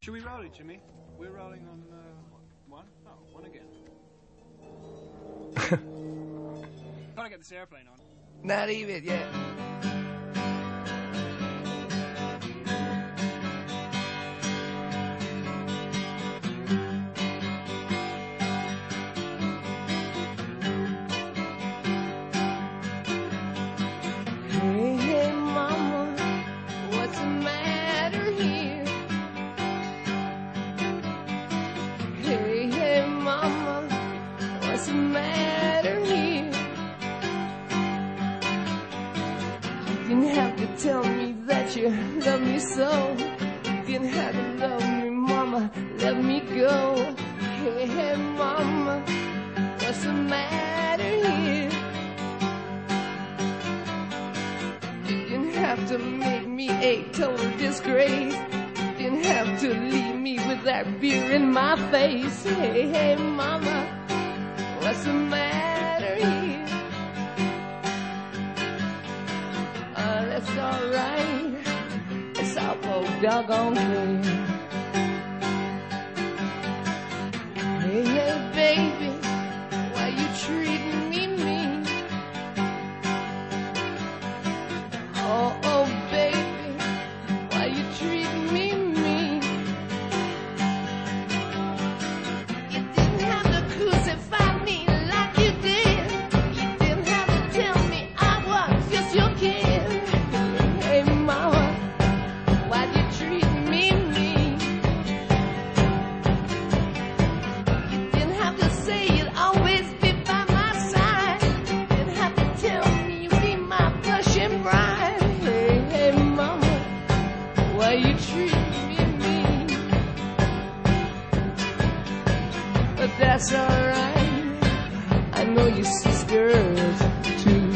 Should we roll it, Jimmy? We're rolling on one. Oh, one again. Gotta get this airplane on. Not even, yeah. Hey, mama, what's the matter here? Hey, mama, what's the matter here? You didn't have to tell me that you love me so. You didn't have to love me, mama, let me go. Hey, mama, what's the matter here? Have to make me a total disgrace. Didn't have to leave me with that beer in my face. Hey, mama, what's the matter here? That's alright. It's awful doggone clear. Hey, baby, why you treating me mean? Oh, baby, why you treating me mean? You didn't have to crucify me like you did. You didn't have to tell me I was just your kid. Hey, mama, why you treating me mean? You didn't have to say you'd always be by my side. You didn't have to tell me you'd be my blushing bride. Why you treat me mean? But that's alright. I know your sisters too.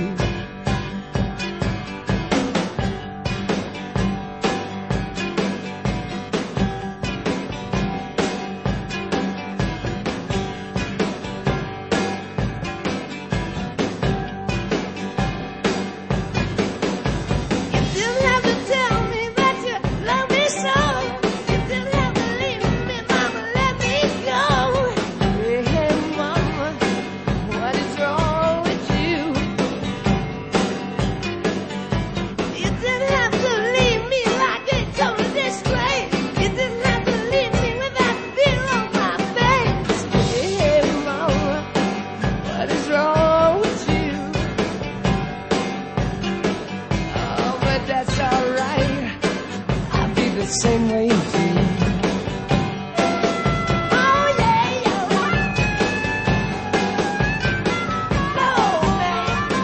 Same way you feel. Oh yeah, oh baby,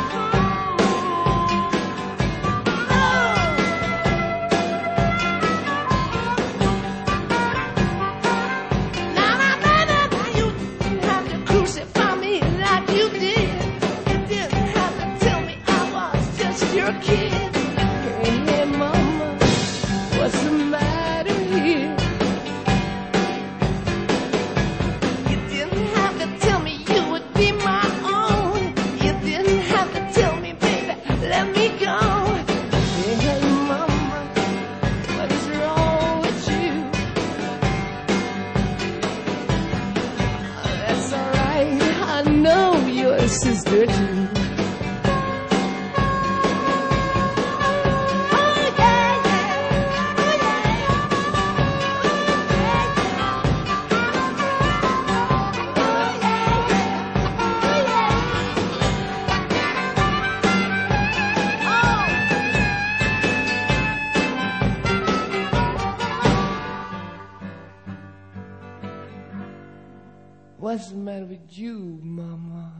now baby, you didn't have to crucify me like you did. You didn't have to tell me I was just your kid. Hey, mama, what's the matter here? You didn't have to tell me you would be my own. You didn't have to tell me, baby, let me go. Hey, mama, what is wrong with you? That's alright, I know you're a sister too. What's the matter with you, mama?